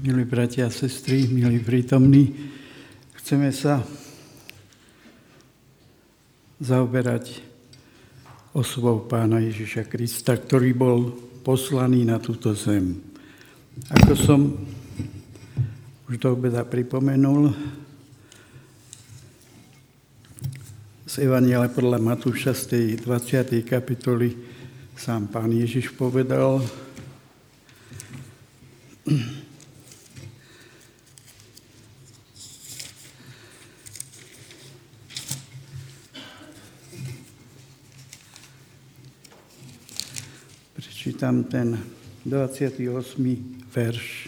Milí bratia a sestry, milí prítomní, chceme sa zaoberať osobou Pána Ježiša Krista, ktorý bol poslaný na túto zem. Ako som už do obeda pripomenul, z Evanjelia podľa Matúša z tej 20. kapitoly sám Pán Ježiš povedal: Čítam ten 28. verš.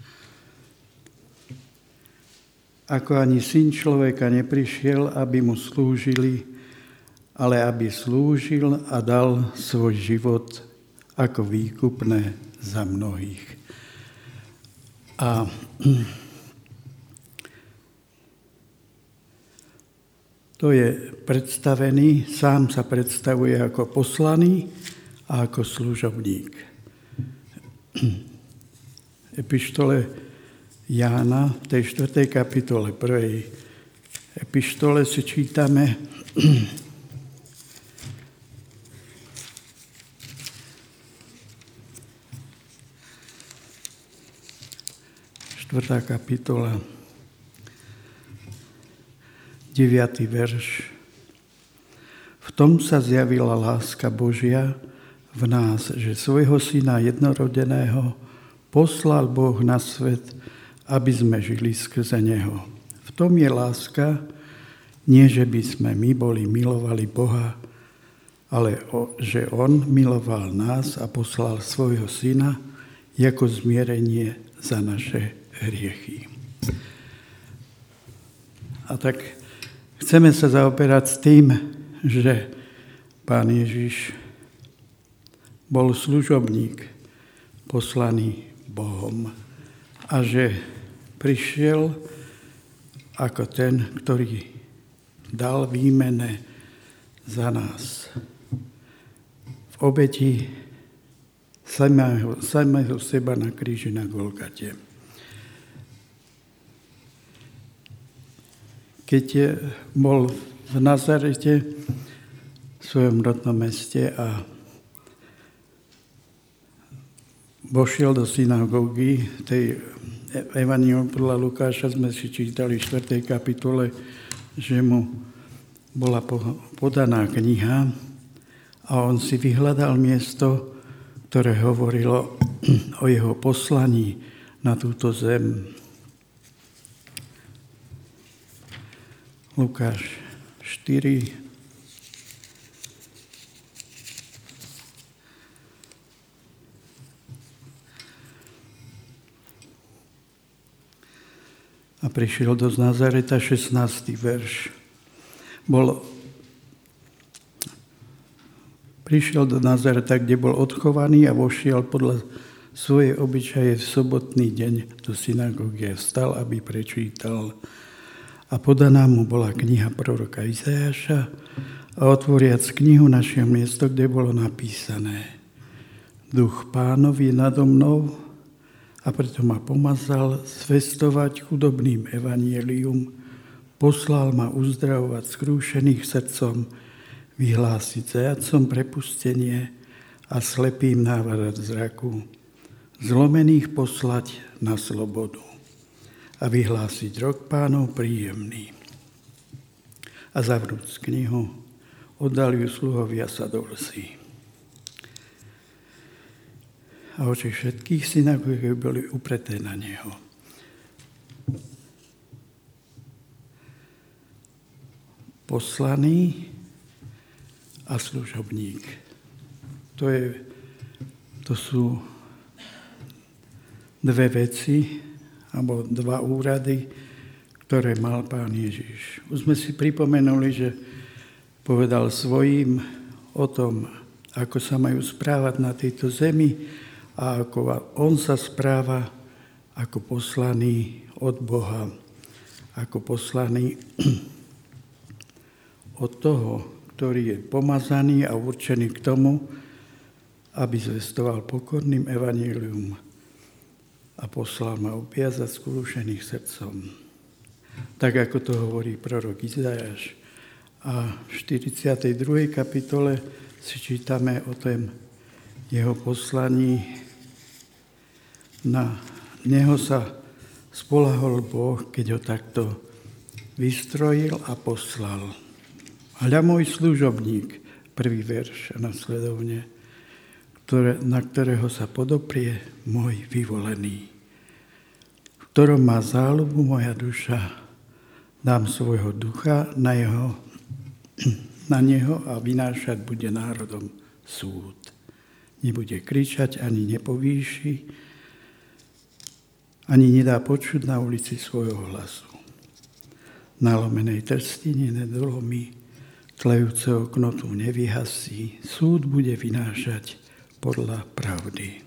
Ako ani Syn človeka neprišiel, aby mu slúžili, ale aby slúžil a dal svoj život ako výkupné za mnohých. A to je predstavený, sám sa predstavuje ako poslaný a ako služobník. Epištole Jána v tej 4. kapitole 1. epištole si čítame štvrtá kapitola 9. verš. V tom sa zjavila láska Božia v nás, že svojho Syna jednorodeného poslal Boh na svet, aby sme žili skrze Neho. V tom je láska, nie že by sme my boli milovali Boha, ale že On miloval nás a poslal svojho Syna ako zmierenie za naše hriechy. A tak chceme sa zaoberať s tým, že Pán Ježiš bol služobník poslaný Bohom a že prišiel ako ten, ktorý dal výmene za nás v obeti samého seba na kríži na Golgate. Keď bol v Nazarete, v svojom rodnom meste, a vošiel do synagógy, tej Evanjelium podľa Lukáša sme si čítali v 4. kapitole, že mu bola podaná kniha a on si vyhľadal miesto, ktoré hovorilo o jeho poslaní na túto zem. Lukáš 4. A prišiel do Nazareta, 16. verš. Prišiel do Nazareta, kde bol odchovaný, a vošiel podľa svojej obyčaje v sobotný deň do synagógy a vstal, aby prečítal. A podaná mu bola kniha proroka Izajaša a otvoriac knihu našiel miesto, kde bolo napísané: Duch Pánov je nado mnou, a preto ma pomazal zvestovať chudobným evanjelium, poslal ma uzdravovať skrúšených srdcom, vyhlásiť zajatcom prepustenie a slepým návrat zraku, zlomených poslať na slobodu a vyhlásiť rok Pánov príjemný. A zavrúc knihu, oddal ju sluhovia Sadolsi. A oči všetkých synagóg boli upreté na neho. Poslaný a služobník. To sú dve veci, alebo dva úrady, ktoré mal Pán Ježiš. Už sme si pripomenuli, že povedal svojím o tom, ako sa majú správať na tejto zemi, a ako on sa správa ako poslaný od Boha, ako poslaný od toho, ktorý je pomazaný a určený k tomu, aby zvestoval pokorným evanjelium a poslal ma opiazať skrúšených srdcom. Tak ako to hovorí prorok Izajáš. A v 42. kapitole si čítame o tom jeho poslaní. Na neho sa spoľahol Boh, keď ho takto vystrojil a poslal. Hľa môj služobník, prvý verš a nasledovne, na ktorého sa podoprie môj vyvolený, v ktorom má záľubu moja duša, dám svojho ducha na neho a vynášať bude národom súd. Nebude kričať, ani nepovýši, ani nedá počuť na ulici svojho hlasu. Nalomenej trstine nedolomí, tlejúceho knotu nevyhasí, súd bude vynášať podľa pravdy.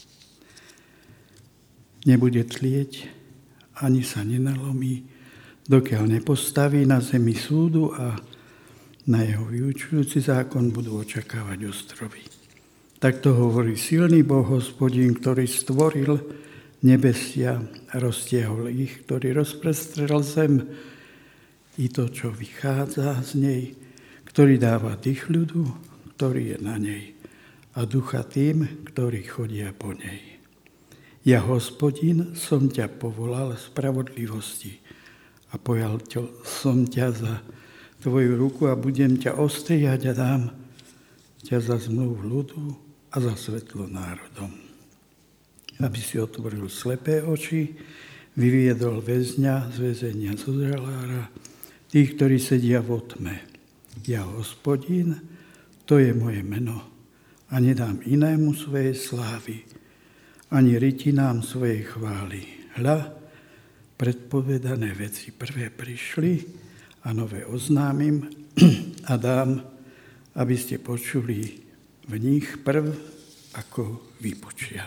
Nebude tlieť, ani sa nenalomí, dokiaľ nepostaví na zemi súdu a na jeho vyučujúci zákon budú očakávať ostrovy. Takto hovorí silný Boh Hospodin, ktorý stvoril nebesia, roztiehol ich, ktorý rozprestrel zem i to, čo vychádza z nej, ktorý dáva dých ľudu, ktorý je na nej, a ducha tým, ktorí chodia po nej. Ja, Hospodin, som ťa povolal spravodlivosti a pojal som ťa za tvoju ruku a budem ťa ostriehať a dám ťa za zmluvu ľudu a za svetlo národom. Aby si otvoril slepé oči, vyviedol väzňa z väzenia zo žalára, tých, ktorí sedia v tme. Ja, Hospodin, to je moje meno, a nedám inému svojej slávy, ani rytinám svojej chvály. Hľa, predpovedané veci prvé prišli a nové oznámim a dám, aby ste počuli v nich prv, ako vypočia.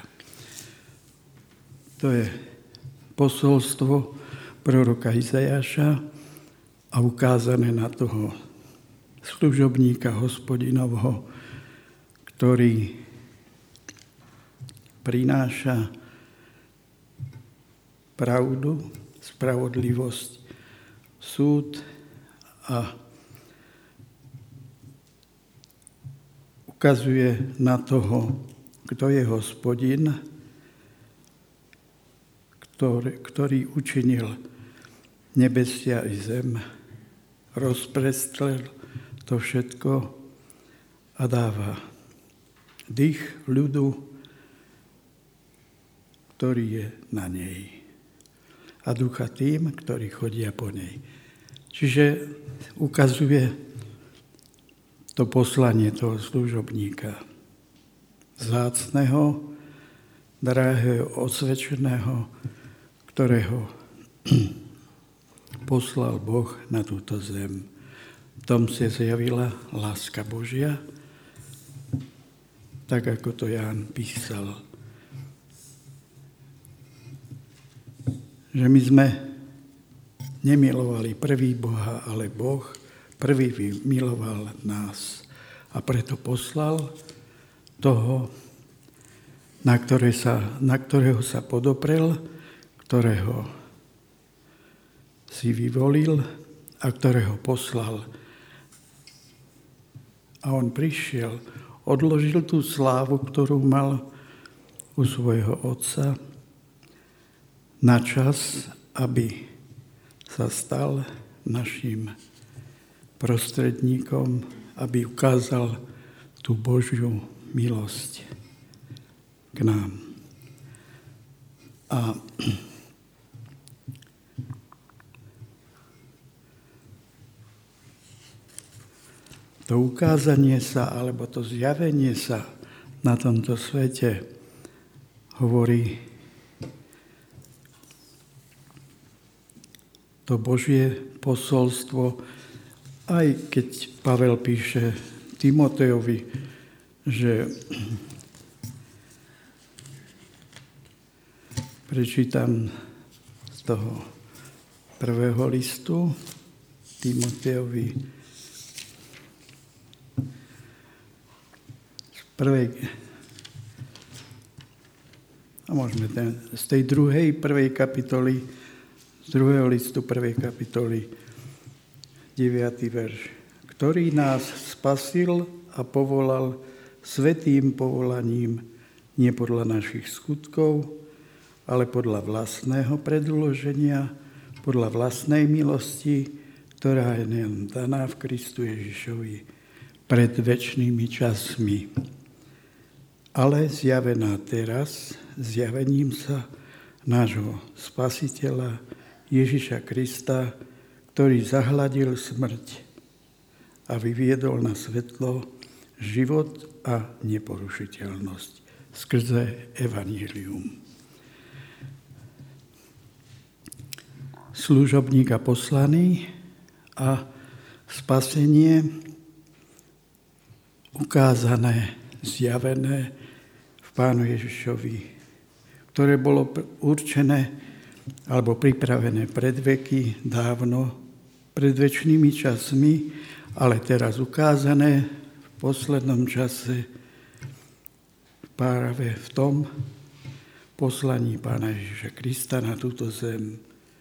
To je posolstvo proroka Izajáša a ukázané na toho služobníka Hospodinovho, ktorý prináša pravdu, spravodlivosť, súd a ukazuje na toho, kto je Hospodin, ktorý učinil nebesia i zem, rozprestrel to všetko a dáva dých ľudu, ktorý je na nej, a ducha tým, ktorí chodia po nej. Čiže ukazuje to poslanie toho služobníka, vzácneho, drahého, osvedčeného, ktorého poslal Boh na túto zem. V tom sa zjavila láska Božia, tak ako to Ján písal. Že my sme nemilovali prvý Boha, ale Boh prvý miloval nás. A preto poslal toho, na ktorého sa podoprel, ktorého si vyvolil a ktorého poslal. A on prišiel, odložil tú slávu, ktorú mal u svojho otca, na čas, aby sa stal našim prostredníkom, aby ukázal tú Božiu milosť k nám. A to ukázanie sa, alebo to zjavenie sa na tomto svete hovorí to Božie posolstvo, aj keď Pavel píše Timotejovi, že prečítam z toho prvého listu Timotejovi môžeme z tej prvej kapitoly, z druhého listu prvej kapitoly, 9. verš. Ktorý nás spasil a povolal svätým povolaním, nie podľa našich skutkov, ale podľa vlastného predĺženia, podľa vlastnej milosti, ktorá je nám daná v Kristu Ježišovi pred večnými časmi. Ale zjavená teraz, zjavením sa nášho Spasiteľa Ježiša Krista, ktorý zahladil smrť a vyviedol na svetlo život a neporušiteľnosť skrze evanjelium. Služobník a poslaný a spasenie ukázané, zjavené v Pánu Ježišovi, ktoré bolo určené alebo pripravené pred veky, dávno, pred večnými časmi, ale teraz ukázané v poslednom čase práve v tom poslaní Pána Ježiša Krista na túto zem.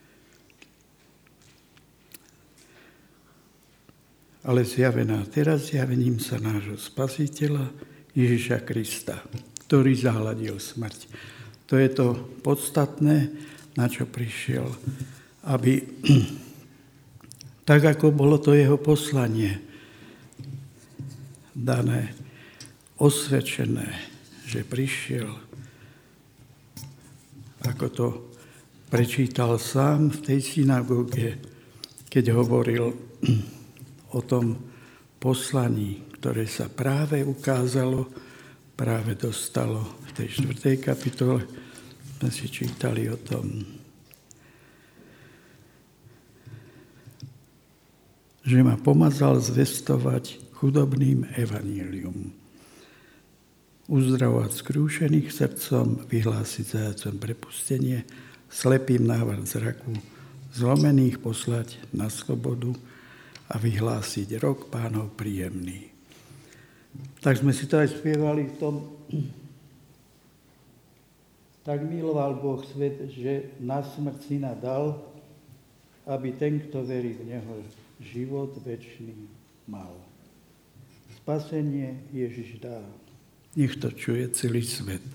Ale zjavená teraz zjavením sa nášho Spasiteľa Ježiša Krista, ktorý zahladil smrť. To je to podstatné, na čo prišiel, aby tak, ako bolo to jeho poslanie dané, osvedčené, že prišiel, ako to prečítal sám v tej synagóge, keď hovoril o tom poslaní, ktoré sa práve ukázalo, práve dostalo v tej 4. kapitole. Sme si čítali o tom, že ma pomazal zvestovať chudobným evanjelium, uzdravovať skrúšených srdcom, vyhlásiť zajatcom prepustenie, slepým návrat zraku, zlomených poslať na slobodu a vyhlásiť rok Pánov príjemný. Tak sme si to aj spievali v tom. Tak miloval Boh svet, že na smrť syna dal, aby ten, kto verí v neho, život večný mal. Spasenie Ježiš dá. Nech to čuje celý svet.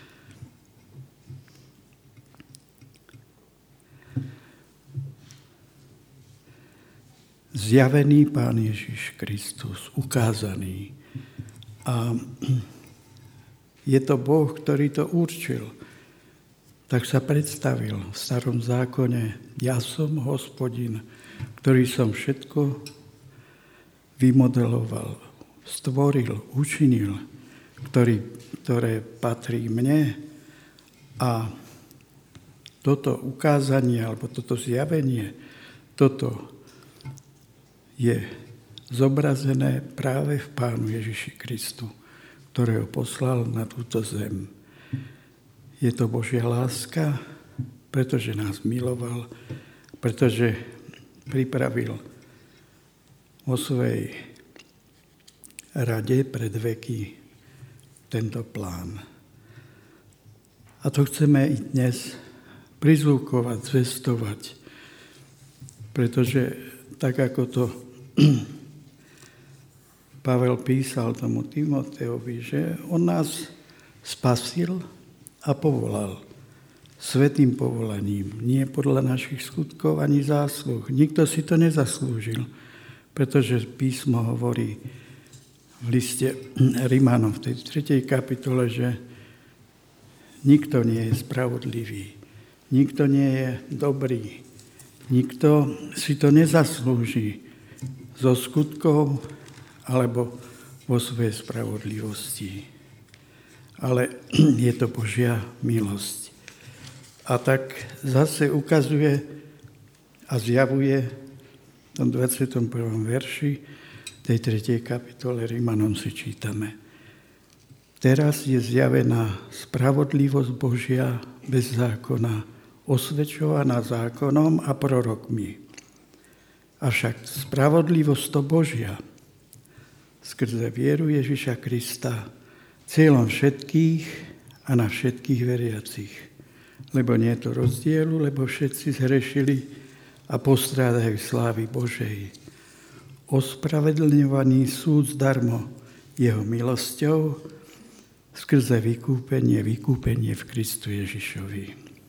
Zjavený Pán Ježiš Kristus, ukázaný. A je to Boh, ktorý to určil. Tak sa predstavil v starom zákone. Ja som Hospodin, ktorý som všetko vymodeloval, stvoril, učinil, ktoré patrí mne. A toto ukázanie, alebo toto zjavenie, toto je zobrazené práve v Pánu Ježiši Kristu, ktorého poslal na túto zem. Je to Božia láska, pretože nás miloval, pretože pripravil vo svojej rade pred veky tento plán. A to chceme i dnes prizvukovať, zvestovať, pretože tak ako to Pavel písal tomu Timoteovi, že on nás spasil a povolal svätým povolaním, nie podľa našich skutkov ani zásluh. Nikto si to nezaslúžil, pretože písmo hovorí v liste Rimanom v tej 3. kapitole, že nikto nie je spravodlivý, nikto nie je dobrý, nikto si to nezaslúži zo skutkov alebo vo svojej spravodlivosti. Ale je to Božia milosť. A tak zase ukazuje a zjavuje v tom 21. verši tej 3. kapitole Rimanom si čítame. Teraz je zjavená spravodlivosť Božia bez zákona, osvedčovaná zákonom a prorokmi. Avšak spravodlivosť to Božia skrze vieru Ježiša Krista cieľom všetkých a na všetkých veriacich. Lebo nie je to rozdielu, lebo všetci zhrešili a postrádajú slávy Božej. Ospravedlňovaný súd zdarmo jeho milosťou skrze vykúpenie v Kristu Ježišovi,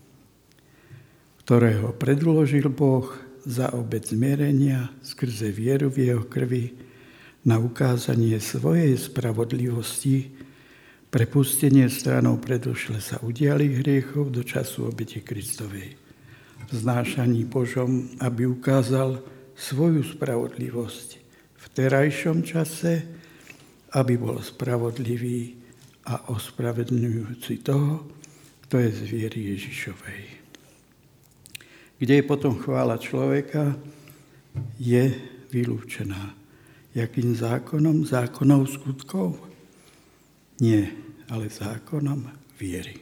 ktorého predložil Boh za obeť zmierenia skrze vieru v jeho krvi na ukázanie svojej spravodlivosti, prepustenie stranou predošle sa udialých hriechov do času obete Kristovej. V znášaní Božom, aby ukázal svoju spravodlivosť v terajšom čase, aby bol spravodlivý a ospravedlňujúci toho, kto je z viery Ježišovej. Kde je potom chvála človeka, je vylúčená. Jakým zákonom? Zákonom skutkov? Nie, ale zákonom viery.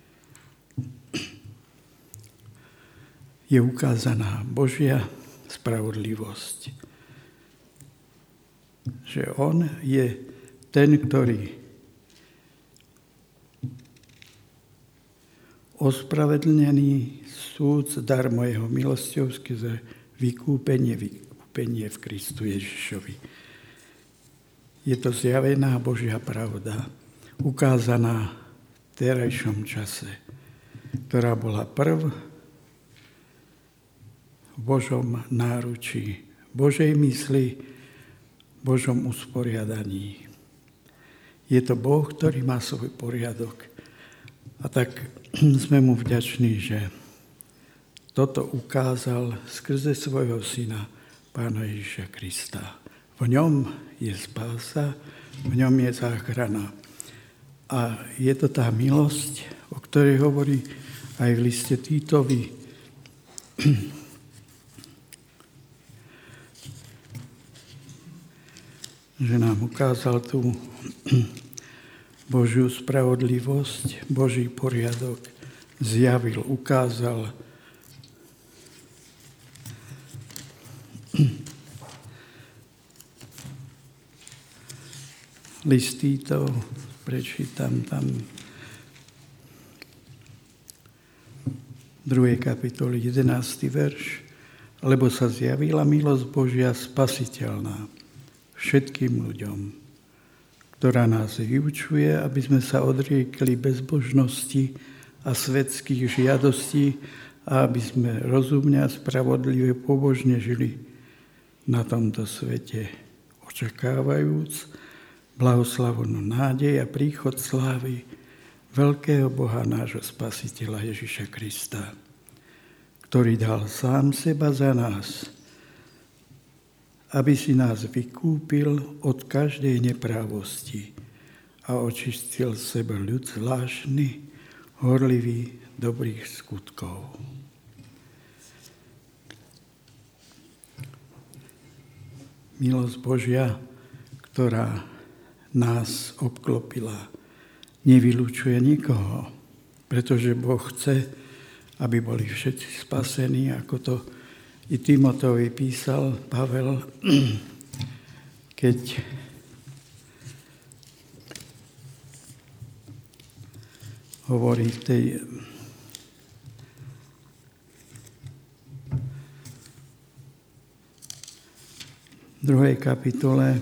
Je ukázaná Božia spravodlivosť. Že on je ten, ktorý ospravedlnený súd darmo jeho milosťou skrze vykúpenie v Kristu Ježišovi. Je to zjavená Božia pravda, ukázaná v terajšom čase, ktorá bola prv v Božom náručí, Božej mysli, Božom usporiadaní. Je to Boh, ktorý má svoj poriadok. A tak sme mu vďační, že toto ukázal skrze svojho syna, Pána Ježiša Krista. V ňom je spása, v ňom je záchrana. A je to tá milosť, o ktorej hovorí aj v liste Týtovi. Že nám ukázal tú Božiu spravodlivosť, Boží poriadok, zjavil, ukázal. List Týtov, prečítam tam 2. kapitoly 11. verš. Lebo sa zjavila milosť Božia spasiteľná všetkým ľuďom, ktorá nás vyučuje, aby sme sa odriekli bezbožnosti a svetských žiadostí a aby sme rozumne a spravodlive pobožne žili na tomto svete, očakávajúc blahoslavnú nádej a príchod slávy veľkého Boha nášho Spasiteľa Ježiša Krista, ktorý dal sám seba za nás, aby si nás vykúpil od každej neprávosti a očistil z seba ľud zvláštny, horlivý, dobrých skutkov. Milosť Božia, ktorá nás obklopila, nevylučuje nikoho, pretože Boh chce, aby boli všetci spasení, ako to i Timoteovi písal Pavel, keď hovorí v tej druhej kapitole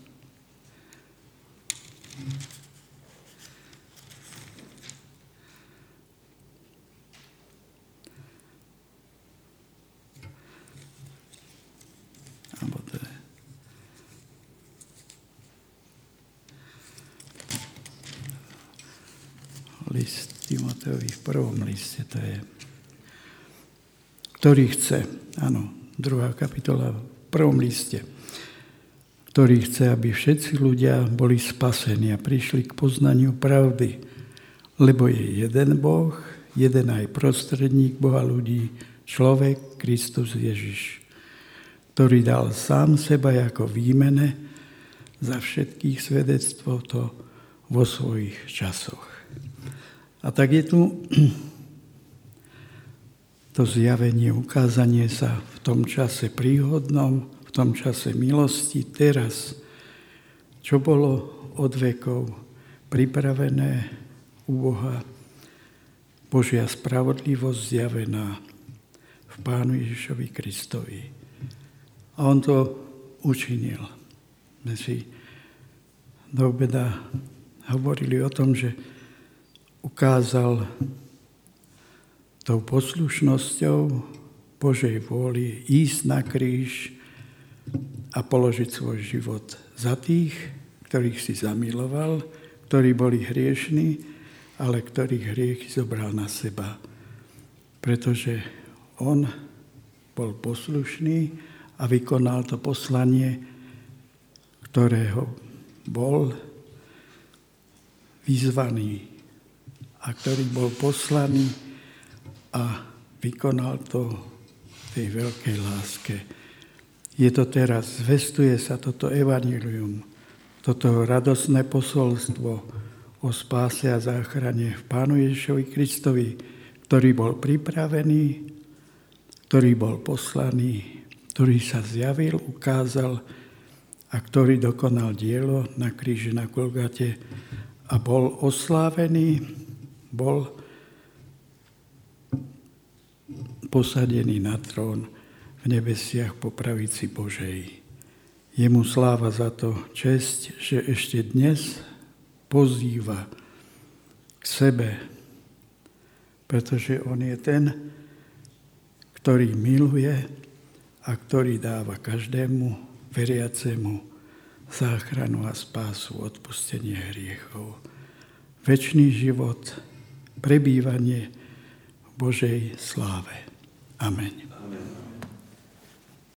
list Timoteovi v prvom liste, to je, ktorý chce, áno, 2. kapitola v prvom liste, ktorý chce, aby všetci ľudia boli spasení a prišli k poznaniu pravdy, lebo je jeden Boh, jeden aj prostredník Boha ľudí, človek Kristus Ježiš, ktorý dal sám seba ako výmene za všetkých svedectvo to vo svojich časoch. A tak je tu to zjavenie, ukázanie sa v tom čase príhodnom, v tom čase milosti, teraz, čo bolo od vekov pripravené u Boha, Božia spravodlivosť zjavená v Pánu Ježišovi Kristovi. A on to učinil. My si do obeda hovorili o tom, že ukázal tou poslušnosťou Božej vôli ísť na kríž a položiť svoj život za tých, ktorých si zamiloval, ktorí boli hriešní, ale ktorých hriechy zobral na seba. Pretože on bol poslušný a vykonal to poslanie, ktorého bol vyzvaný a ktorý bol poslaný a vykonal to v tej veľkej láske. Je to teraz, zvestuje sa toto evanjelium, toto radosné posolstvo o spáse a záchrane v Pánu Ježišovi Kristovi, ktorý bol pripravený, ktorý bol poslaný, ktorý sa zjavil, ukázal a ktorý dokonal dielo na kríži na Golgate a bol oslávený, bol posadený na trón v nebesiach po pravici Božej. Jemu sláva za to, česť, že ešte dnes pozýva k sebe, pretože on je ten, ktorý miluje a ktorý dáva každému veriacemu záchranu a spásu, odpustenie hriechov, večný život, prebývanie v Božej sláve. Amen. Amen.